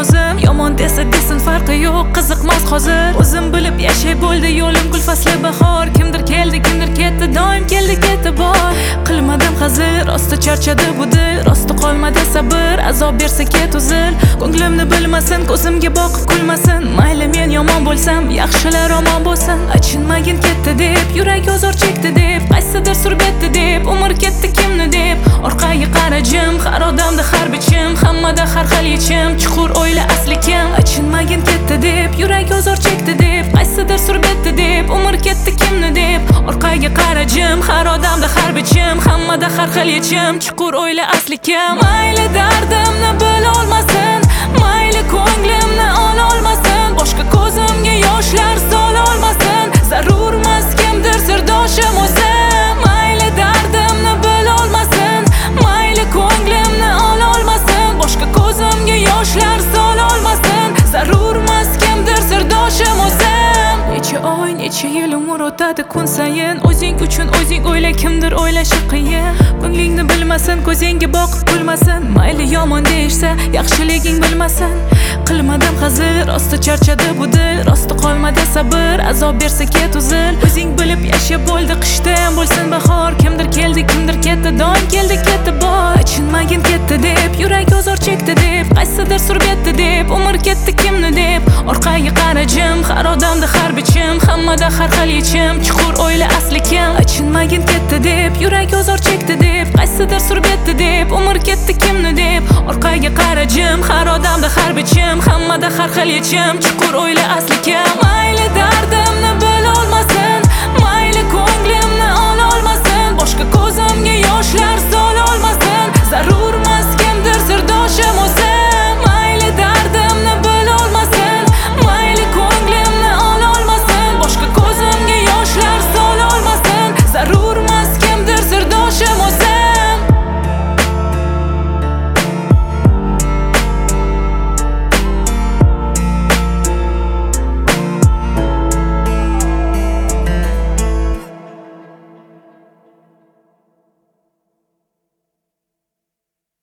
o'zim. Yomon desa desin, farqi yo'q, qiziqmas hozir. O'zim bilib yashay bo'ldi yo'lim, gul fasli bahor. Kimdir keldi, kimdir ketdi, doim keldi ketdi bor. Qilmadim hazir, rosti charchadi bu dil, rosti qolmadi sabr, azob bersa ket uzil. Ko'nglimni bilmasin, ko'zimga boqib kulmasin. Mayli men yomon bo'lsam, yaxshilar omon bo'lsin. Achinmagin ketdi deb, yurak ozor chekdi deb, qaysidir surbetdi deb, umr ketdi kimni deb. Orqaga qarajim, har odamda har bichim, hammada har xil yechim. Chuqur o'yla asli kim. Achinmagin ketdi deb, yurak ozor chekdi deb, qaysidir surbetdi deb, umr ketdi kimni deb. Orqaga qarajim, har odamda har bichim, hammada har xil yechim. Chuqur o'yla asli kim. Mayli dardimni bilolmasin, mayli ko'nglimni ololmasin, boshqa ko'zimga yoshlar sololmasin. Zarurmas kimdir sirdoshim o'zim. Mayli dardimni bilolmasin, mayli ko'nglimni ololmasin, boshqa ko'zimga yoshlar sololmasin. Zarurmas kimdir sirdoshim o'zim. Necha oy, necha yil umr o'tadi kun sayin, o'zing uchun o'zing o'yla, kimdir o'ylashi qiyin. Ko'nglingni bilmasin, ko'zingga boqib kulmasin, mayli yomon deyishsa, yaxshiliging bilmasin. Qilmadim hazir, rosti charchadi bu dil, rosti qolmadi sabr, azob bersa ket uzil. O'zing bilib yasha bo'ldi, qishda ham bo'lsin bahor. Kimdir keldi, kimdir ketdi, doim keldi ketdi bor. Achinmagin ketdi deb, yurak ozor chekdi deb, qaysidir surbetdi deb, umr ketdi kimni deb. Orqaga qarajim, har odamda har bichim, hammada har xil yechim. Chuqur o'yla asli kim. Achinmagin ketdi deb, yurak ozor chekdi deb, qaysidir surbetdi deb, umr ketdi kimni deb. Orqaga qarajim, har odamda har bichim, hammada har xil yechim. Chuqur o'yla asli kim.